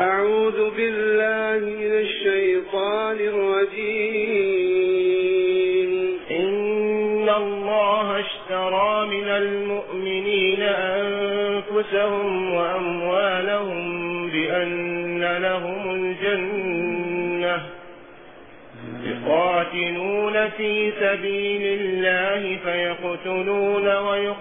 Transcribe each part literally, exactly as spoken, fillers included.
أعوذ بالله من الشيطان الرجيم. إن الله اشترى من المؤمنين أنفسهم وأموالهم بأن لهم الجنة يقاتلون في سبيل الله فيقتلون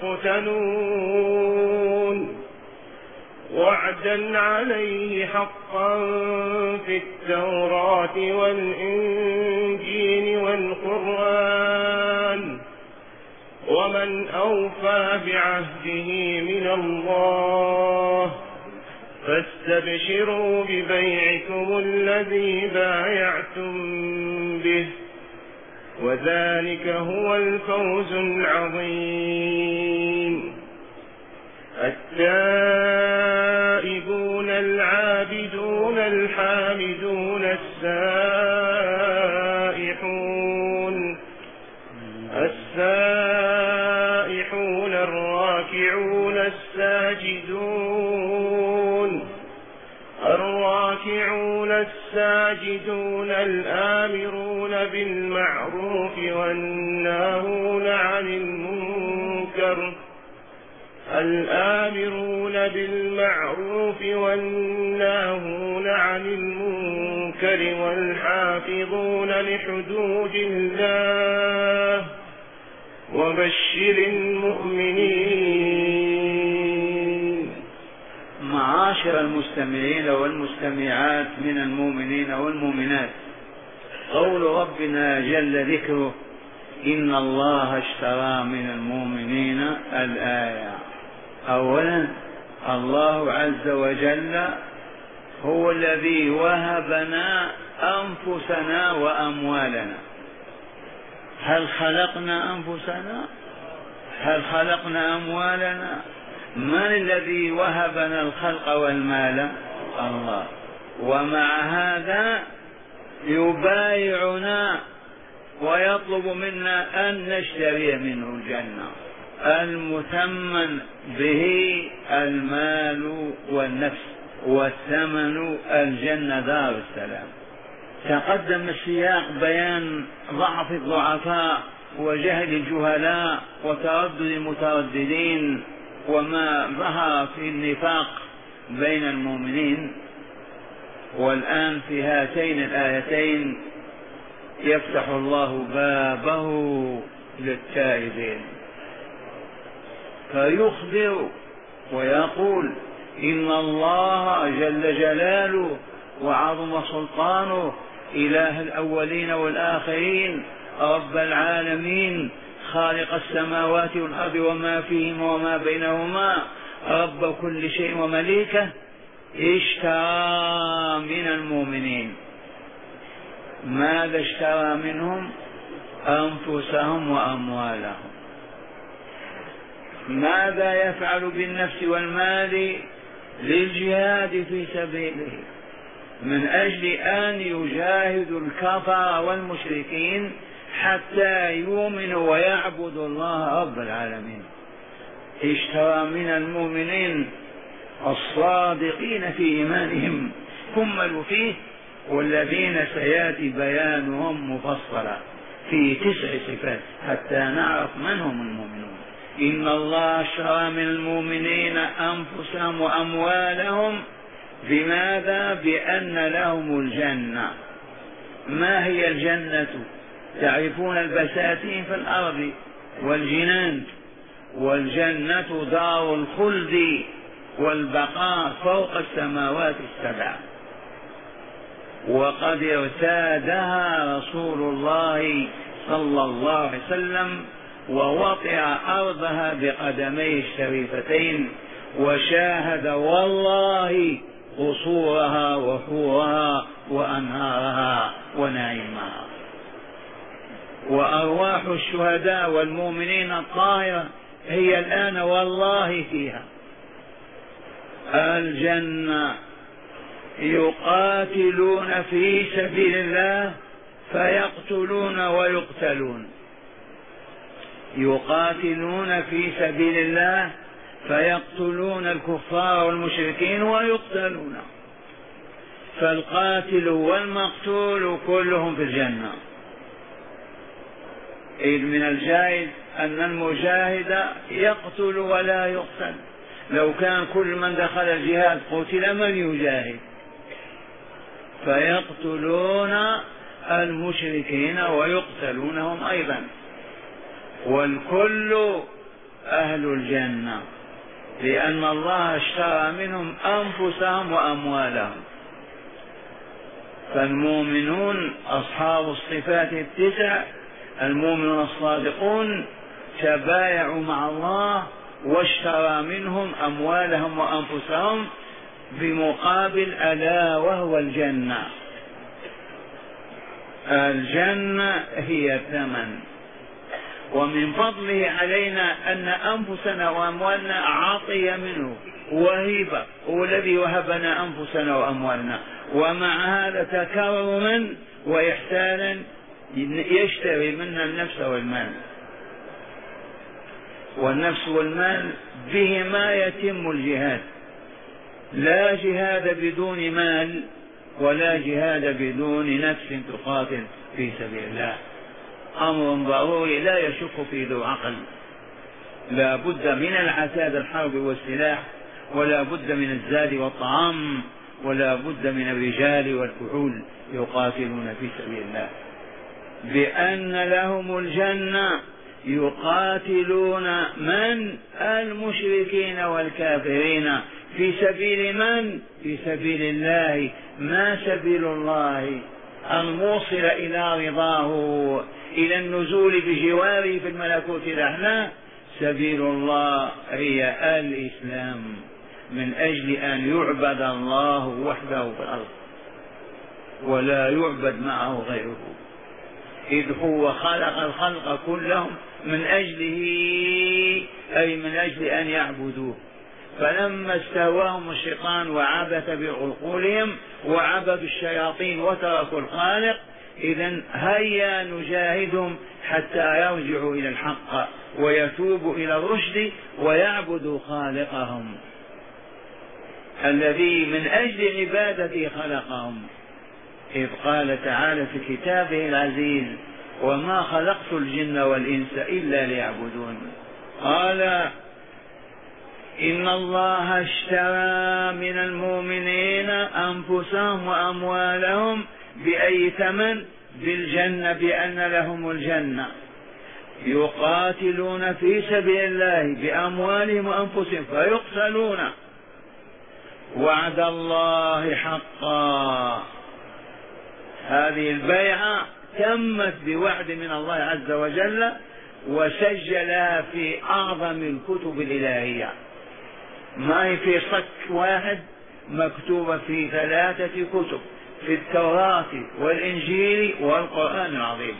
ويقتلون وعدا عليه حقا في التوراة والإنجيل والقرآن ومن أوفى بعهده من الله فاستبشروا ببيعكم الذي بايعتم به وذلك هو الفوز العظيم. التائبون العابدون الحامدون السائحون السائحون الراكعون الساجدون الراكعون الساجدون الآمرون بالمعروف والناهون عن المنكر الآمرون بالمعروف والناهون عن المنكر والحافظون لحدود الله وبشر المؤمنين. معاشر المستمعين والمستمعات من المؤمنين والمؤمنات، قول ربنا جل ذكره إن الله اشترى من المؤمنين الآية. أولا الله عز وجل هو الذي وهبنا أنفسنا وأموالنا. هل خلقنا أنفسنا؟ هل خلقنا أموالنا؟ من الذي وهبنا الخلق والمال؟ الله. ومع هذا يبايعنا ويطلب منا أن نشتري منه الجنة المثمن به المال والنفس والثمن الجنة دار السلام. تقدم السياق بيان ضعف الضعفاء وجهل الجهلاء وتردد المترددين وما ظهر في النفاق بين المؤمنين. والآن في هاتين الآيتين يفتح الله بابه للتائبين فيخبر ويقول إن الله جل جلاله وعظم سلطانه إله الأولين والآخرين رب العالمين خالق السماوات والأرض وما فيهما وما بينهما رب كل شيء ومليكه اشترى من المؤمنين. ماذا اشترى منهم؟ أنفسهم وأموالهم. ماذا يفعل بالنفس والمال للجهاد في سبيله من أجل أن يجاهدوا الكفار والمشركين حتى يؤمنوا ويعبدوا الله رب العالمين. اشترى من المؤمنين الصادقين في إيمانهم كملوا فيه والذين سيأتي بيانهم مفصلا في تسع صفات حتى نعرف من هم المؤمنون. إن الله اشترى من المؤمنين أنفسهم وأموالهم بماذا؟ بأن لهم الجنة. ما هي الجنة؟ تعرفون البساتين في الأرض والجنان، والجنة دار الخلد والبقاء فوق السماوات السبع. وقد ارتادها رسول الله صلى الله عليه وسلم ووطئ أرضها بقدميه الشريفتين وشاهد والله قصورها وحورها وأنهارها ونعيمها. وأرواح الشهداء والمؤمنين الطاهرة هي الآن والله فيها. الجنة يقاتلون في سبيل الله فيقتلون ويقتلون، يقاتلون في سبيل الله فيقتلون الكفار والمشركين ويقتلون. فالقاتل والمقتول كلهم في الجنة. إذ من الجائز أن المجاهد يقتل ولا يقتل، لو كان كل من دخل الجهاد قتل من يجاهد؟ فيقتلون المشركين ويقتلونهم أيضا، والكل أهل الجنة، لأن الله اشترى منهم أنفسهم وأموالهم. فالمؤمنون أصحاب الصفات التسع، المؤمنون الصادقون تبايعوا مع الله واشترى منهم أموالهم وأنفسهم بمقابل ألا وهو الجنة. الجنة هي الثمن، ومن فضله علينا أن أنفسنا وأموالنا عطية منه وهبة، هو الذي وهبنا أنفسنا وأموالنا، ومع هذا تكرما وإحسانا يشتري منا النفس والمال. والنفس والمال بهما يتم الجهاد، لا جهاد بدون مال ولا جهاد بدون نفس تقاتل في سبيل الله. أمر ضروري لا يشك فيه ذو عقل، لا بد من العتاد الحرب والسلاح، ولا بد من الزاد والطعام، ولا بد من الرجال والكحول يقاتلون في سبيل الله، بأن لهم الجنة. يقاتلون من؟ المشركين والكافرين في سبيل من؟ في سبيل الله. ما سبيل الله الموصل إلى رضاه، إلى النزول بجواره في الملكوت الأعلى. سبيل الله هي الإسلام، من أجل أن يعبد الله وحده في الأرض ولا يعبد معه غيره، إذ هو خلق الخلق كلهم من أجله، أي من أجل أن يعبدوه. فلما استهواهم الشيطان وعبث بعقولهم وعبدوا الشياطين وتركوا الخالق، إذن هيا نجاهدهم حتى يرجعوا إلى الحق ويتوبوا إلى الرشد ويعبدوا خالقهم الذي من أجل عبادته خلقهم. إذ قال تعالى في كتابه العزيز: وما خلقت الجن والإنس إلا ليعبدون. قال: إن الله اشترى من المؤمنين أنفسهم وأموالهم بأي ثمن؟ بالجنة، بأن لهم الجنة. يقاتلون في سبيل الله بأموالهم وأنفسهم فيقتلون، وعد الله حقا. هذه البيعة تمت بوعد من الله عز وجل، وسجلها في أعظم الكتب الإلهية، ما هي في صك واحد، مكتوبة في ثلاثة كتب، في التوراة والإنجيل والقرآن العظيم.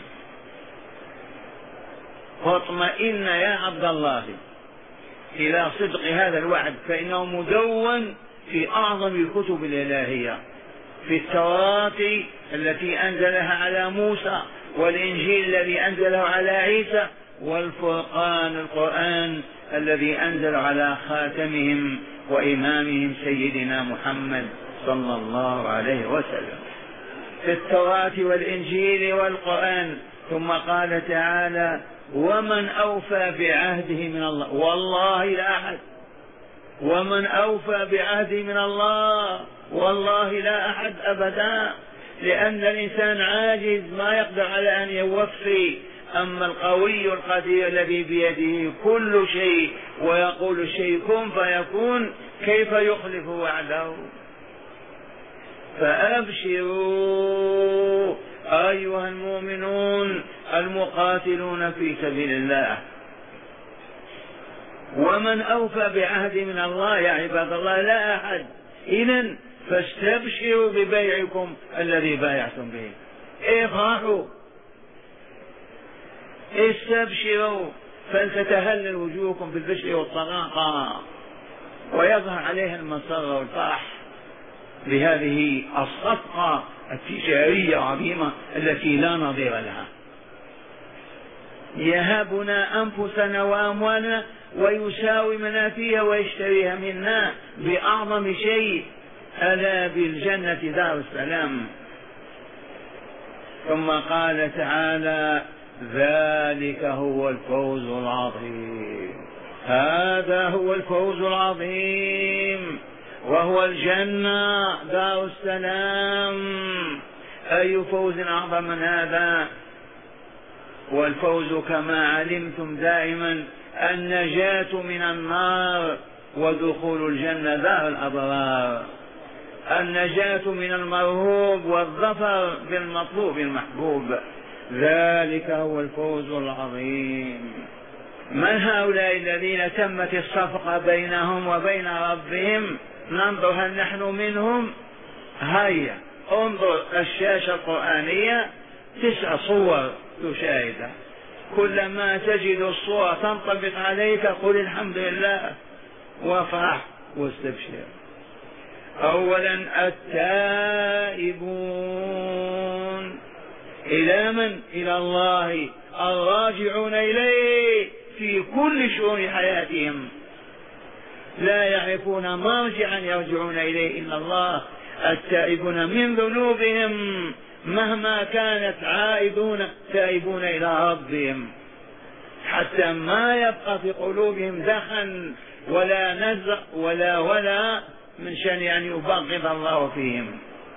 فاطمئن يا عبد الله إلى صدق هذا الوعد، فإنه مدون في أعظم الكتب الإلهية، في التوراة التي أنزلها على موسى، والإنجيل الذي أنزله على عيسى، والفرقان القرآن الذي أنزل على خاتمهم وإمامهم سيدنا محمد صلى الله عليه وسلم، في التوراة والإنجيل والقرآن. ثم قال تعالى: ومن أوفى بعهده من الله، والله لا أحد. ومن أوفى بعهده من الله، والله لا أحد أبدا، لأن الإنسان عاجز ما يقدر على أن يوفي. أما القوي القدير الذي بيده كل شيء ويقول الشيء كن فيكون، كيف يخلف وعده؟ فأبشروا أيها المؤمنون المقاتلون في سبيل الله. ومن أوفى بعهد من الله يا عباد الله لا أحد. إذن فاستبشروا ببيعكم الذي بايعتم به. افرحوا، استبشروا، فلتتهلل وجوهكم بالبشر والطلاقة، ويظهر عليها المسر والفرح بهذه الصفقة التجارية العظيمة التي لا نظير لها. يهبنا أنفسنا وأموالنا ويساوي منافيها ويشتريها منا بأعظم شيء، ألا بالجنة دار السلام. ثم قال تعالى ذلك هو الفوز العظيم. هذا هو الفوز العظيم وهو الجنة دار السلام. أي فوز أعظم من هذا؟ والفوز كما علمتم دائما النجاة من النار ودخول الجنة دار الأبرار. النجاة من المرهوب والظفر بالمطلوب المحبوب. ذلك هو الفوز العظيم. من هؤلاء الذين تمت الصفقة بينهم وبين ربهم؟ ننظر هل نحن منهم. هيا انظر الشاشة القرآنية تسع صور تشاهدها، كلما تجد الصورة تنطبق عليك قل الحمد لله وافرح واستبشر. أولا التائبون. إلى من؟ إلى الله، الراجعون إليه في كل شؤون حياتهم، لا يعرفون مرجعا يرجعون إليه إلا الله. التائبون من ذنوبهم مهما كانت عائدون تائبون إلى ربهم حتى ما يبقى في قلوبهم دخن ولا نزع ولا ولا من شأن أن يبغض الله فيهم.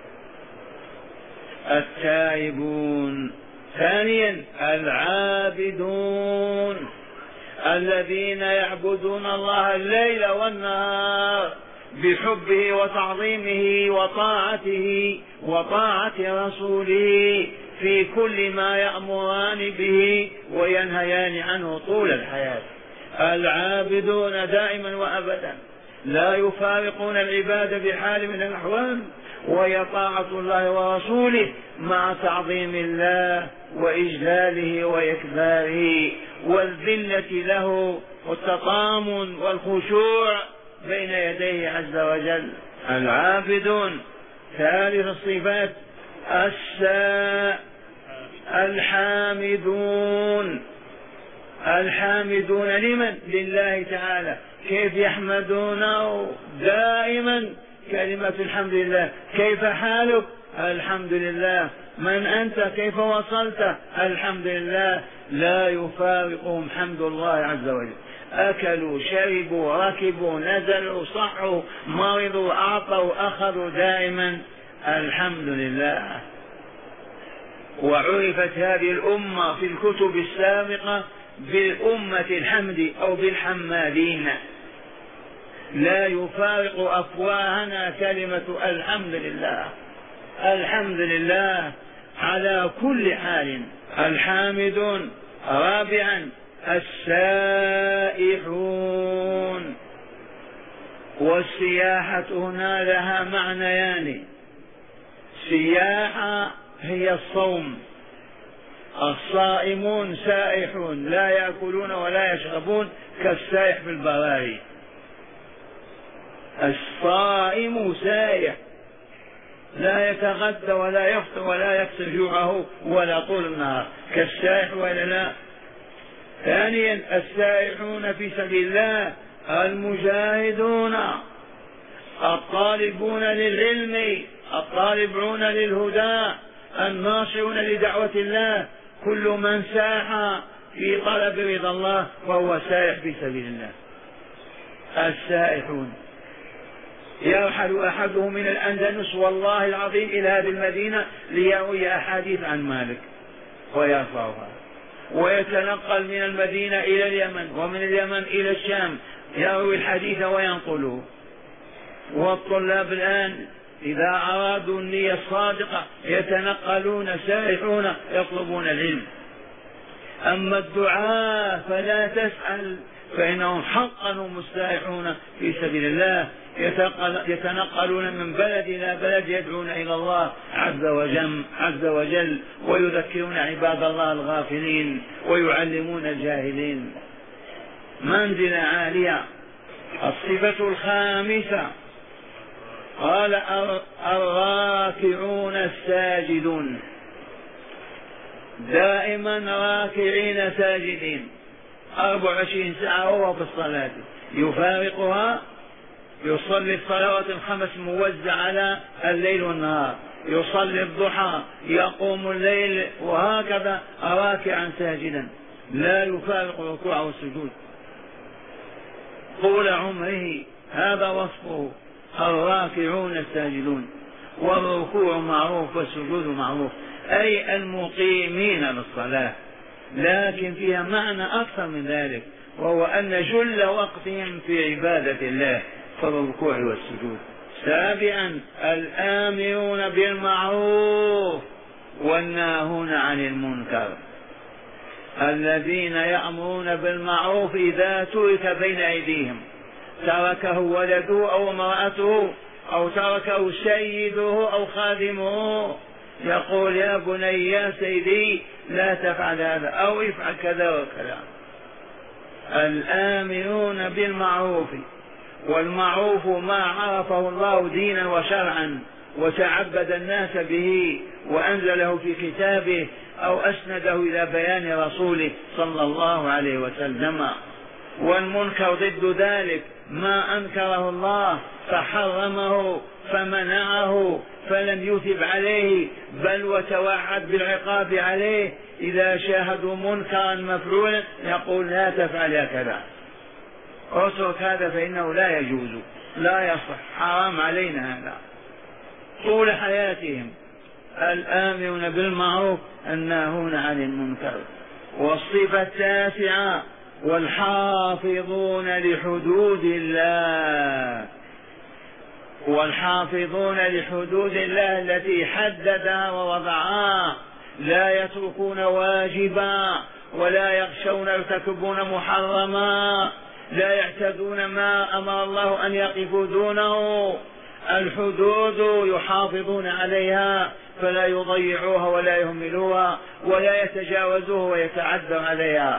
التائبون. ثانيا العابدون الذين يعبدون الله الليل والنهار بحبه وتعظيمه وطاعته وطاعة رسوله في كل ما يأمران به وينهيان عنه طول الحياة. العابدون دائما وأبدا لا يفارقون العبادة بحال من الأحوال، وهي طاعة الله ورسوله مع تعظيم الله وإجلاله وإكباره والذلة له والتطامن والخشوع بين يديه عز وجل. العابدون. ثالث الصفات الساء الحامدون. الحامدون لمن؟ لله تعالى. كيف يحمدونه؟ دائما كلمة الحمد لله. كيف حالك؟ الحمد لله. من أنت؟ كيف وصلت؟ الحمد لله. لا يفارقهم حمد الله عز وجل. أكلوا شربوا ركبوا نزلوا صحوا مرضوا أعطوا أخذوا دائما الحمد لله. وعرفت هذه الأمة في الكتب السابقة بالأمة الحمد أو بالحمادين. لا يفارق أفواهنا كلمة الحمد لله. الحمد لله على كل حال. الحامدون. رابعا السائحون. والسياحة هنا لها معنيان. سياحة هي الصوم. الصائمون سائحون لا يأكلون ولا يشربون كالسائح في البراري. الصائم سائح لا يتغدى ولا يفطر ولا يكسر جوعه ولا طول النهار كالسائح ولا لا. ثانيا السائحون في سبيل الله المجاهدون الطالبون للعلم الطالبون للهدى الناصرون لدعوة الله. كل من ساح في طلب رضا الله فهو سائح في سبيل الله. السائحون. يرحل أحدهم من الأندلس والله العظيم إلى هذه المدينة ليروي أحاديث عن مالك ويرفعها، ويتنقل من المدينة إلى اليمن ومن اليمن إلى الشام يروي الحديث وينقله. والطلاب الآن إذا أرادوا النية الصادقة يتنقلون سائحون يطلبون العلم. أما الدعاء فلا تسأل فإنهم حقا هم السائحون في سبيل الله يتنقلون من بلد إلى بلد يدعون إلى الله عز وجل, عز وجل ويذكرون عباد الله الغافلين ويعلمون الجاهلين. منزلة عالية. الصفة الخامسة قال الراكعون الساجدون. دائما راكعين ساجدين أربع وعشرين ساعة وهو في الصلاة يفارقها يصلي الصلوات الخمس موزع على الليل والنهار، يصلي الضحى، يقوم الليل، وهكذا راكعا ساجدا لا يفارق الركوع والسجود طول عمره. هذا وصفه، الراكعون الساجدون، والركوع معروف والسجود معروف، أي المقيمين للصلاة، لكن فيها معنى أكثر من ذلك، وهو أن جل وقتهم في عبادة الله في الركوع والسجود. سابعا الآمرون بالمعروف والناهون عن المنكر، الذين يأمرون بالمعروف إذا ترك بين أيديهم، تركه ولده أو امرأته أو تركه سيده أو خادمه، يقول يا بني يا سيدي لا تفعل هذا أو افعل كذا وكذا. الآمرون بالمعروف، والمعروف ما عرفه الله دينا وشرعا وتعبد الناس به وأنزله في كتابه أو أسنده إلى بيان رسوله صلى الله عليه وسلم. والمنكر ضد ذلك، ما أنكره الله فحرمه فمنعه فلم يثب عليه، بل وتوعد بالعقاب عليه. إذا شاهدوا منكرا مفعولا يقول لا تفعل هكذا، اترك هذا فإنه لا يجوز لا يصح، حرام علينا هذا طول حياتهم. الآمرون بالمعروف الناهون عن المنكر. والصفة التاسعة والحافظون لحدود الله، والحافظون لحدود الله التي حددها ووضعها، لا يتركون واجبا ولا يخشون يرتكبون محرما، لا يعتدون ما أمر الله أن يقفوا دونه. الحدود يحافظون عليها فلا يضيعوها ولا يهملوها ولا يتجاوزوها ويتعدوا عليها.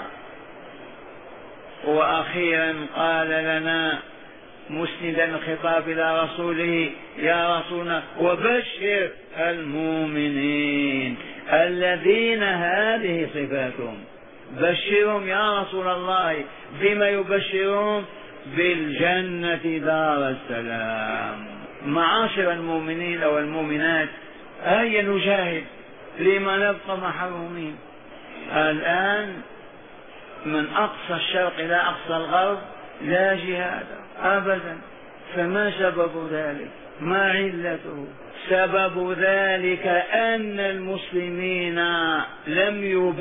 وأخيرا قال لنا مسندا الخطاب إلى رسوله يا رسولنا وبشر المؤمنين الذين هذه صفاتهم، بشرهم يا رسول الله. بما يبشرهم؟ بالجنة دار السلام. معاشر المؤمنين والمؤمنات، هيا نجاهد لما نبقى محرومين. الآن من أقصى الشرق إلى أقصى الغرب لا جهاد أبدا. فما سبب ذلك؟ ما علته؟ سبب ذلك أن المسلمين لم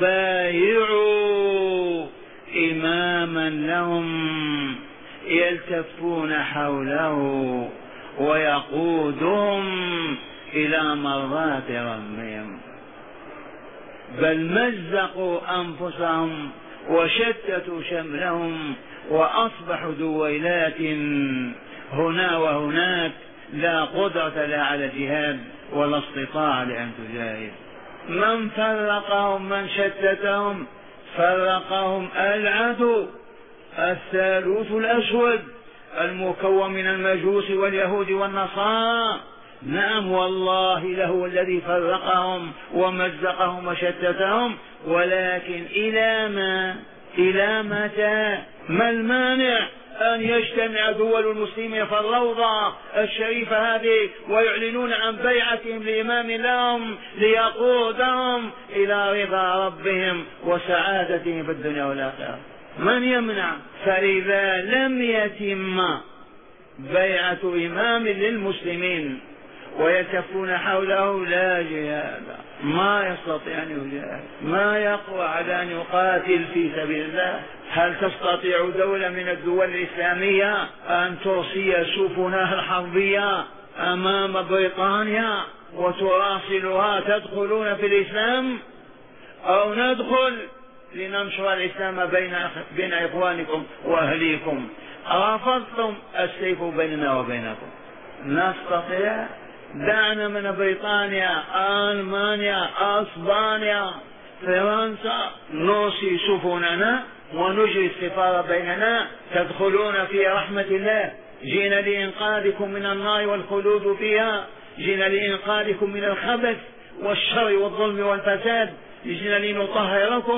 يبايعوا إماما لهم يلتفون حوله ويقودهم إلى مرضات ربهم، بل مزقوا أنفسهم وشتتوا شملهم وأصبحوا دويلات هنا وهناك، لا قدرة لا على جهاد ولا استطاعة لأن تجاهد. من فرقهم؟ من شتتهم؟ فرقهم العدو الثالوث الأسود المكون من المجوس واليهود والنصارى. نعم والله له الذي فرقهم ومزقهم وشتتهم، ولكن إلى ما؟ إلى متى؟ ما المانع أن يجتمع دول المسلمين في الروضة الشريفة هذه ويعلنون عن بيعتهم لإمام لهم ليقودهم إلى رضا ربهم وسعادتهم في الدنيا والآخرة؟ من يمنع؟ فإذا لم يتم بيعة إمام للمسلمين ويتفون حوله لا جهاد، ما يستطيع أن يجاهد، ما يقوى على أن يقاتل في سبيل الله. هل تستطيع دولة من الدول الإسلامية أن ترسي سفنها الحربية أمام بريطانيا وتراسلها تدخلون في الإسلام؟ أو ندخل لننشر الإسلام بين بين إخوانكم وأهليكم؟ رفضتم السيف بيننا وبينكم. نستطيع؟ دعنا من بريطانيا، ألمانيا، أسبانيا، فرنسا نرسي سفننا ونجري السفارة بيننا، تدخلون في رحمة الله. جئنا لإنقاذكم من النار والخلود فيها، جئنا لإنقاذكم من الخبث والشر والظلم والفساد، جئنا لنطهركم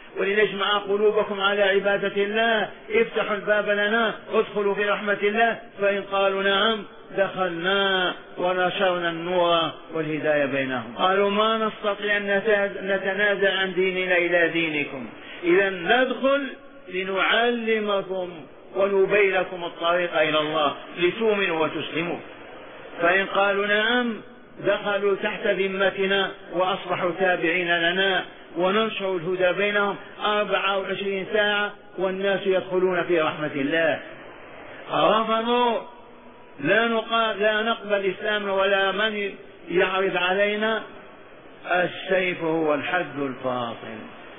ولنجمع قلوبكم على عبادة الله، افتحوا الباب لنا، ادخلوا في رحمة الله. فإن قالوا نعم دخلنا ونشرنا النور والهداية بينهم. قالوا ما نستطيع أن نتنازع عن ديننا إلى دينكم، إذا ندخل لنعلمكم ونبين لكم الطريق إلى الله لتؤمنوا وتسلموا. فإن قالوا نعم دخلوا تحت ذمتنا وأصبحوا تابعين لنا، وننشر الهدى بينهم أربعة وعشرين ساعة والناس يدخلون في رحمة الله. رفضوا، لا, لا نقبل إسلام ولا من يعرض علينا. السيف هو الحد الفاصل،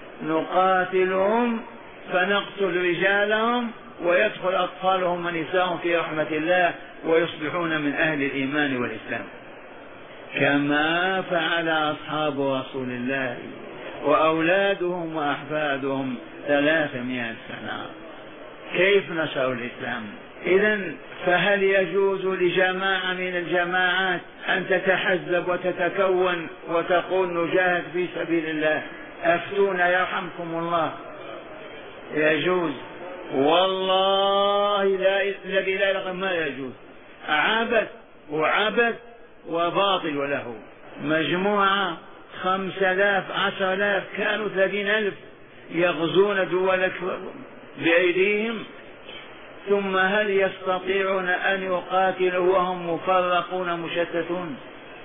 نقاتلهم فنقتل رجالهم ويدخل أطفالهم ونساءهم في رحمة الله ويصبحون من أهل الإيمان والإسلام، كما فعل أصحاب رسول الله وأولادهم وأحفادهم ثلاثمائة سنة. كيف نشروا الإسلام؟ إذن فهل يجوز لجماعة من الجماعات أن تتحزب وتتكون وتقول نجاهد في سبيل الله؟ أفتونا يرحمكم الله. يجوز والله لا الذي لا يلقى ما يجوز، عبث وعبث وباطل. وله مجموعة خمسة آلاف عشر آلاف كانوا ثلاثين ألف يغزون دول بأيديهم، ثم هل يستطيعون أن يقاتلوا وهم مفرقون مشتتون؟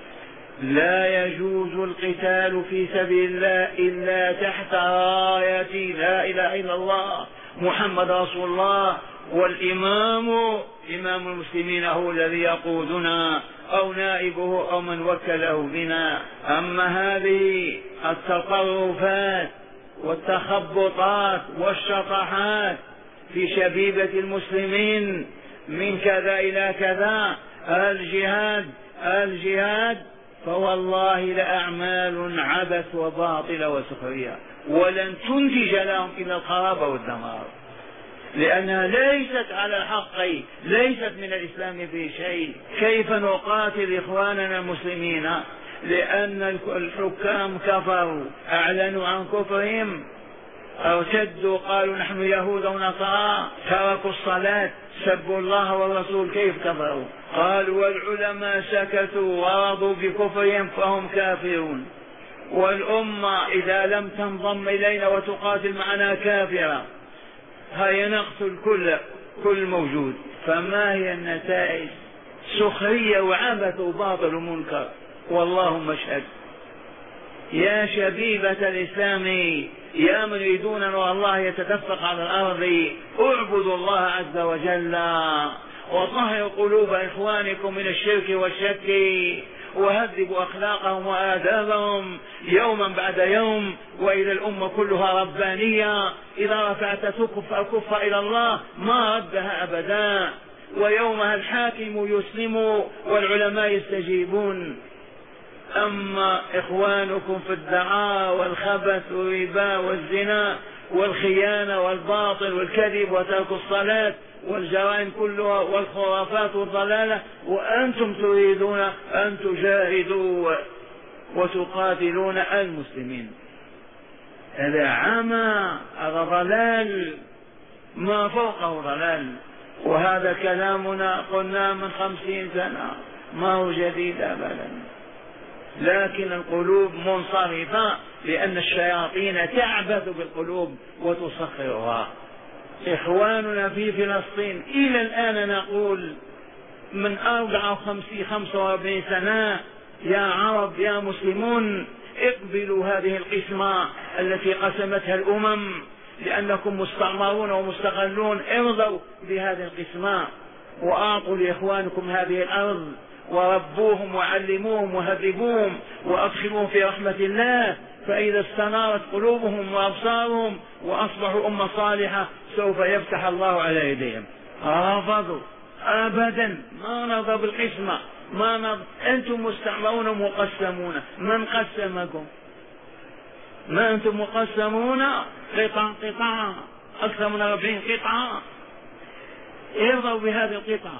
لا يجوز القتال في سبيل الله إلا تحت راية لا إله إلا الله محمد رسول الله، والإمام إمام المسلمين هو الذي يقودنا أو نائبه أو من وكله بنا. أما هذه التطرفات والتخبطات والشطحات في شبيبة المسلمين من كذا إلى كذا، الجهاد الجهاد فوالله لأعمال عبث وباطل وسخرية، ولن تنتج لهم إلا الخراب والدمار، لأنها ليست على الحق، ليست من الإسلام في شيء. كيف نقاتل إخواننا المسلمين؟ لأن الحكام كفروا، أعلنوا عن كفرهم، ارتدوا، قالوا نحن يهود ونصارى، تركوا الصلاة، سبوا الله والرسول. كيف كفروا؟ قالوا والعلماء سكتوا ورضوا بكفرهم فهم كافرون، والأمة إذا لم تنضم إلينا وتقاتل معنا كافرة، هيا نقتل كل كل موجود. فما هي النتائج؟ سخرية وعبث وباطل ومنكر. والله اشهد. يا شبيبة الإسلام، يا من يريدون أن الله يتدفق على الأرض، اعبدوا الله عز وجل وطهروا قلوب إخوانكم من الشرك والشك، وهذبوا أخلاقهم وآدابهم يوما بعد يوم. وإلى الأمة كلها ربانية، إذا رفعت تكف الكف إلى الله ما ردها أبدا، ويومها الحاكم يسلم والعلماء يستجيبون. أما إخوانكم في الدعاء والخبث والربا والزنا والخيانة والباطل والكذب وترك الصلاة والجرائم كلها والخرافات والضلالة، وأنتم تريدون أن تجاهدوا وتقاتلون المسلمين. هذا عمى، هذا ضلال ما فوقه ضلال. وهذا كلامنا قلنا من خمسين سنة، ما هو جديد أبدا، لكن القلوب منصرفة لأن الشياطين تعبث بالقلوب وتسخرها. إخواننا في فلسطين إلى الآن نقول من أربعة وخمسين خمسة وأربعين سنة يا عرب يا مسلمون اقبلوا هذه القسمة التي قسمتها الأمم، لأنكم مستعمرون ومستغلون، ارضوا بهذه القسمة وأعطوا لإخوانكم هذه الأرض وربوهم وعلموهم وهذبوهم وأدخلوهم في رحمة الله. فإذا استنارت قلوبهم وأبصارهم وأصبحوا أمة صالحة سوف يفتح الله على يديهم. رفضوا أبدا، ما نرضى بالقسمة، ما نرضى. أنتم مستعمرون مقسمون، من قسمكم؟ ما أنتم مقسمون قطع قطع أكثر من أربعين قطعة، ارضوا بهذه القطعة.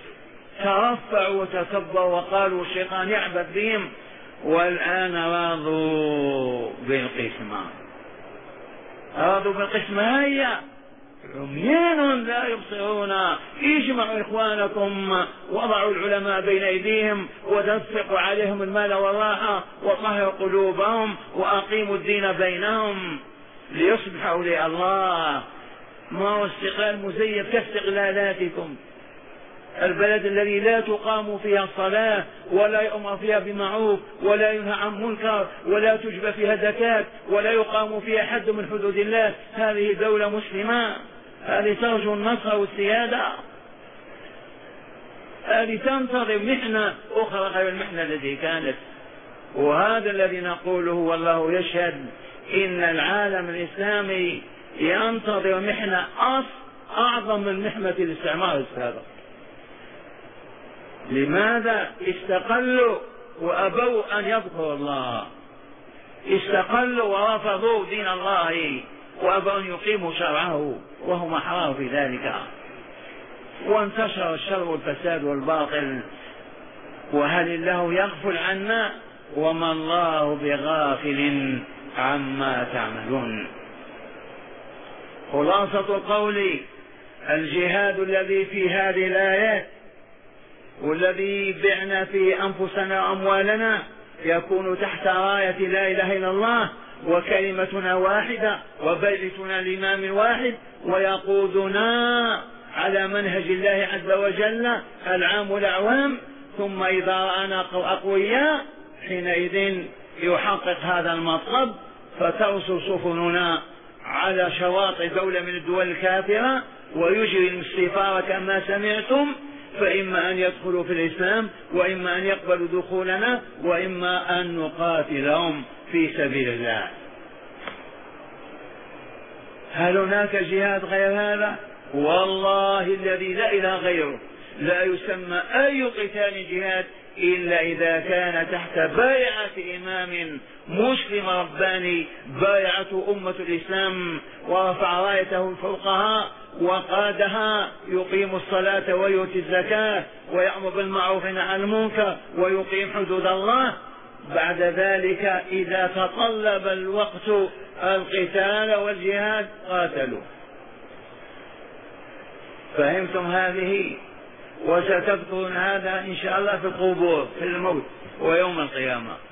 ترفعوا وتكبروا وقالوا الشيطان يعبث بهم، والآن راضوا بالقسمة. أرادوا بالقسمة هيا عميان لا يبصرون. اجمعوا إخوانكم، وضعوا العلماء بين أيديهم وتنفقوا عليهم المال والراحة وطهروا قلوبهم وأقيموا الدين بينهم ليصبح أولياء الله. ما هو استقلال مزيف كاستقلالاتكم. البلد الذي لا تقام فيها الصلاة ولا يؤمر فيها بمعروف ولا ينهى عن منكر ولا تجبى فيها زكاة ولا يقام فيها حد من حدود الله، هذه دولة مسلمة؟ هذه ترجو النصر والسيادة؟ هذه تنتظر محنة أخرى غير المحنة التي كانت. وهذا الذي نقوله والله يشهد إن العالم الإسلامي ينتظر محنة أعظم من محنة الاستعمار السابق. لماذا؟ استقلوا وأبوا أن يذكروا الله، استقلوا ورفضوا دين الله وأبوا أن يقيموا شرعه وهم أحرار في ذلك، وانتشر الشر والفساد والباطل. وهل الله يغفل عنا؟ وما الله بغافل عما تعملون. خلاصة القول: الجهاد الذي في هذه الآيات والذي بعنا فيه أنفسنا وأموالنا يكون تحت راية لا إله إلا الله، وكلمتنا واحدة وبيعتنا لإمام واحد، ويقودنا على منهج الله عز وجل العام والأعوام. ثم إذا رأنا أقوياء حينئذ يحقق هذا المطلب، فترسل سفننا على شواطئ دولة من الدول الكافرة ويجري الاستثار كما سمعتم، فإما أن يدخلوا في الإسلام وإما أن يقبلوا دخولنا وإما أن نقاتلهم في سبيل الله. هل هناك جهاد غير هذا؟ والله الذي لا إله غيره لا يسمى أي قتال جهاد إلا إذا كان تحت بايعة إمام مسلم رباني، بايعة أمة الإسلام ورفع رايته فوقها وقادها، يقيم الصلاة ويؤتي الزكاة ويأمر بالمعروف والنهي عن المنكر ويقيم حدود الله. بعد ذلك إذا تطلب الوقت القتال والجهاد قاتلوا. فهمتم هذه؟ وستذكرون هذا إن شاء الله في القبور في الموت ويوم القيامة.